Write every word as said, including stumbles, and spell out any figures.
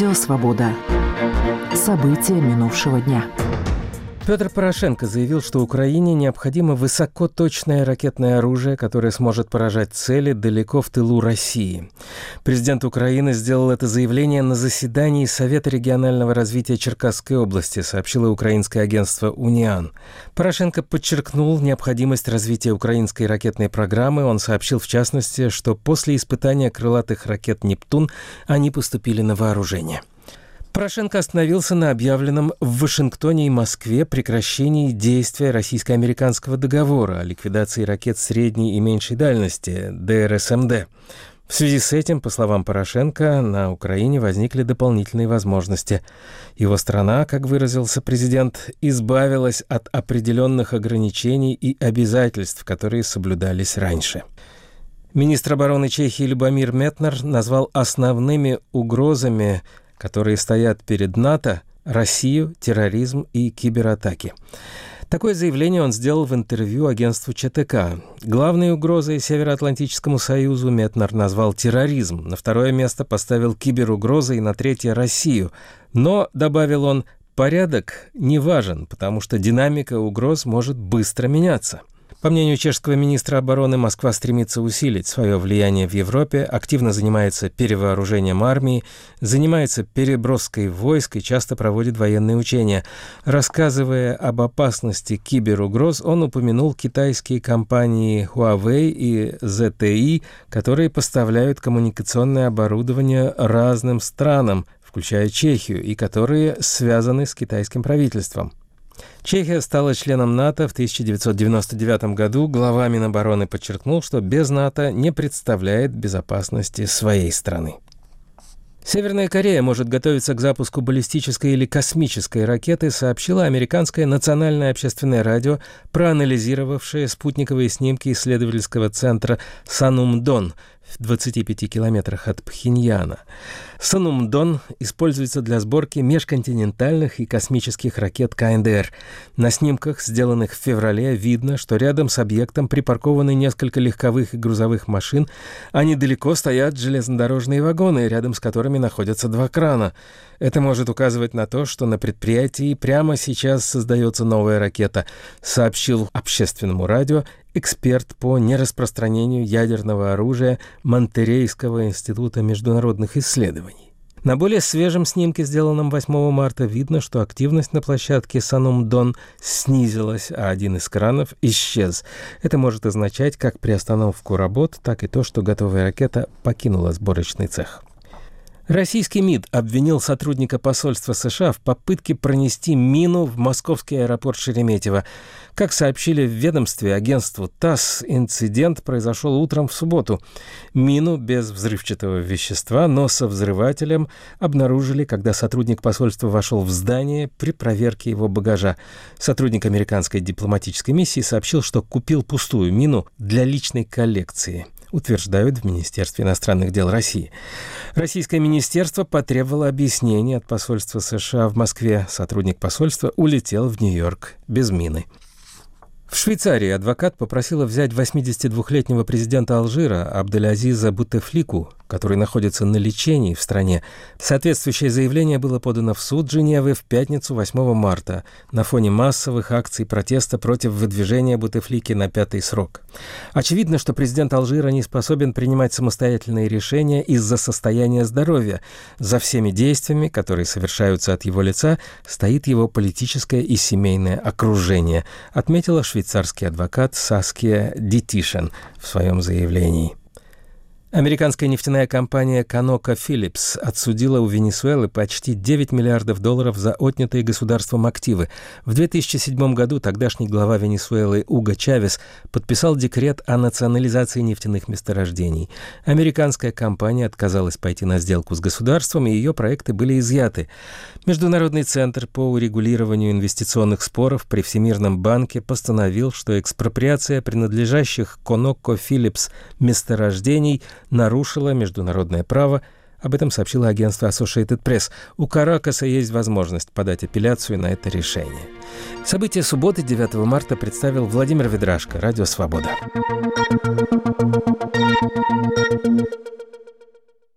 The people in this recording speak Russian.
Радио «Свобода». События минувшего дня. Петр Порошенко заявил, что Украине необходимо высокоточное ракетное оружие, которое сможет поражать цели далеко в тылу России. Президент Украины сделал это заявление на заседании Совета регионального развития Черкасской области, сообщило украинское агентство «Униан». Порошенко подчеркнул необходимость развития украинской ракетной программы. Он сообщил, в частности, что после испытания крылатых ракет «Нептун» они поступили на вооружение. Порошенко остановился на объявленном в Вашингтоне и Москве прекращении действия российско-американского договора о ликвидации ракет средней и меньшей дальности (дэ эр эс эм дэ). В связи с этим, по словам Порошенко, на Украине возникли дополнительные возможности. Его страна, как выразился президент, избавилась от определенных ограничений и обязательств, которые соблюдались раньше. Министр обороны Чехии Любомир Метнар назвал основными угрозами, которые стоят перед НАТО, Россию, терроризм и кибератаки. Такое заявление он сделал в интервью агентству Че Тэ Ка. Главной угрозой Североатлантическому союзу Метнар назвал терроризм, на второе место поставил киберугрозы и на третье – Россию. Но, добавил он, порядок не важен, потому что динамика угроз может быстро меняться. По мнению чешского министра обороны, Москва стремится усилить свое влияние в Европе, активно занимается перевооружением армии, занимается переброской войск и часто проводит военные учения. Рассказывая об опасности киберугроз, он упомянул китайские компании Huawei и зет тэ и, которые поставляют коммуникационное оборудование разным странам, включая Чехию, и которые связаны с китайским правительством. Чехия стала членом НАТО в тысяча девятьсот девяносто девятом году. Глава Минобороны подчеркнул, что без НАТО не представляет безопасности своей страны. Северная Корея может готовиться к запуску баллистической или космической ракеты, сообщило американское национальное общественное радио, проанализировавшее спутниковые снимки исследовательского центра Санумдон в двадцати пяти километрах от Пхеньяна. Санумдон используется для сборки межконтинентальных и космических ракет ка эн дэ эр. На снимках, сделанных в феврале, видно, что рядом с объектом припаркованы несколько легковых и грузовых машин, а недалеко стоят железнодорожные вагоны, рядом с которыми находятся два крана. Это может указывать на то, что на предприятии прямо сейчас создается новая ракета, сообщил общественному радио эксперт по нераспространению ядерного оружия Монтеррейского института международных исследований. На более свежем снимке, сделанном восьмого марта, видно, что активность на площадке Санумдон снизилась, а один из кранов исчез. Это может означать как приостановку работ, так и то, что готовая ракета покинула сборочный цех. Российский МИД обвинил сотрудника посольства США в попытке пронести мину в московский аэропорт Шереметьево. Как сообщили в ведомстве агентству ТАСС, инцидент произошел утром в субботу. Мину без взрывчатого вещества, но со взрывателем обнаружили, когда сотрудник посольства вошел в здание при проверке его багажа. Сотрудник американской дипломатической миссии сообщил, что купил пустую мину для личной коллекции, утверждают в Министерстве иностранных дел России. Российское министерство потребовало объяснений от посольства США в Москве. Сотрудник посольства улетел в Нью-Йорк без мины. В Швейцарии адвокат попросила взять восьмидесятидвухлетнего президента Алжира Абделазиза Бутефлику, который находится на лечении в стране. Соответствующее заявление было подано в суд Женевы в пятницу, восьмого марта, на фоне массовых акций протеста против выдвижения Бутефлики на пятый срок. Очевидно, что президент Алжира не способен принимать самостоятельные решения из-за состояния здоровья. За всеми действиями, которые совершаются от его лица, стоит его политическое и семейное окружение, отметила швейцарский адвокат Саския Дитишен в своем заявлении. Американская нефтяная компания ConocoPhillips отсудила у Венесуэлы почти девять миллиардов долларов за отнятые государством активы. В две тысячи седьмом году тогдашний глава Венесуэлы Уго Чавес подписал декрет о национализации нефтяных месторождений. Американская компания отказалась пойти на сделку с государством, и ее проекты были изъяты. Международный центр по урегулированию инвестиционных споров при Всемирном банке постановил, что экспроприация принадлежащих ConocoPhillips месторождений нарушила международное право. Об этом сообщило агентство Associated Press. У Каракаса есть возможность подать апелляцию на это решение. События субботы, девятого марта, представил Владимир Ведрашко, Радио «Свобода».